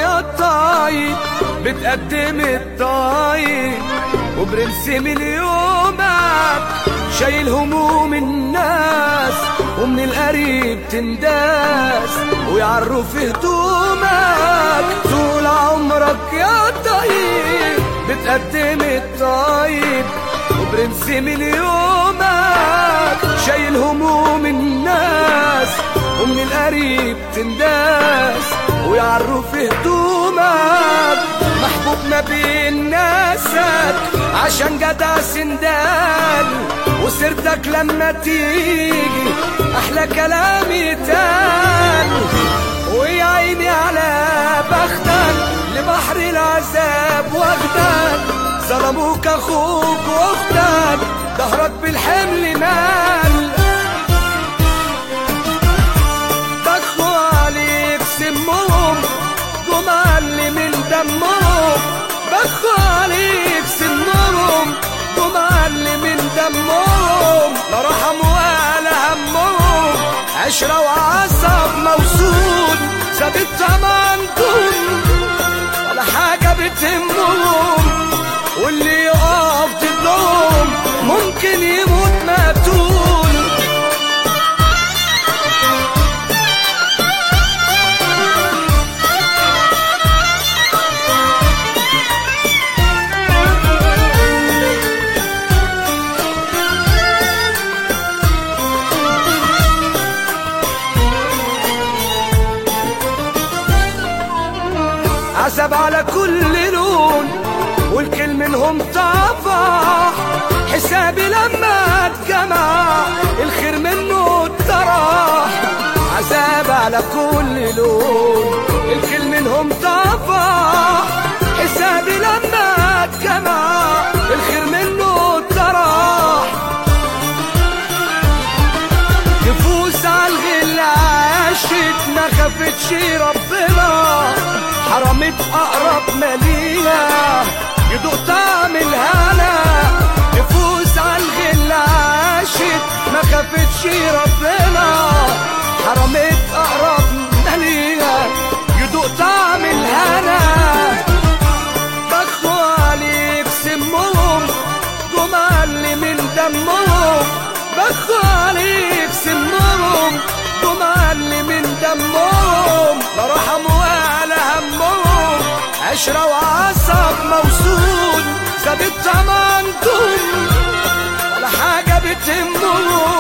يا الطيب بتقدم الطيب، وبرنس من يومك شايل هموم الناس، ومن القريب تنداس ويعروا في هدومك. طول عمرك يا طيب بتقدم الطيب، وبرنس من يومك شايل هموم الناس، ومن القريب تنداس ويعروا في هدومك. محبوب ما بين ناسك عشان جدع سندال، وسيرتك لما تيجي احلى كلام يتقال. ويا عيني على بختك لبحر العذاب واخدك، ظلموك اخوك واختك ظهرك بالحمل مال. ضخوا عليك سمهم جمال من دمهم، ضخوا عليك سمهم جمال من دمهم. لا رحم ولا همهم، عشرة وعصب موصول ثابت تمنتهم، ولا حاجة بتهمهم، واللي يقف ضدهم ممكن يموت مقتول. عذاب على كل لون والكل منهم طفح، حسابي لما اتجمع الخير منه اتطرح. عذاب على كل لون الكل منهم طفح، حسابي لما اتجمع الخير منه اتطرح. نفوس عالغل عاشت ما خفتش ربنا، حرمت أقرب مالية يدوق طعم الهنا. نفوس عالغل عاشت ما خفتش ربنا، حرمت أقرب مالية يدوق طعم الهنا. ضخوا عليك سمهم جمال من دمهم، ضخوا عليك سمهم جمال من دمهم. لا رحم ولا همهم، عشرة وعصب موصول ثابت تمنتهم، ولا حاجة بتهمهم،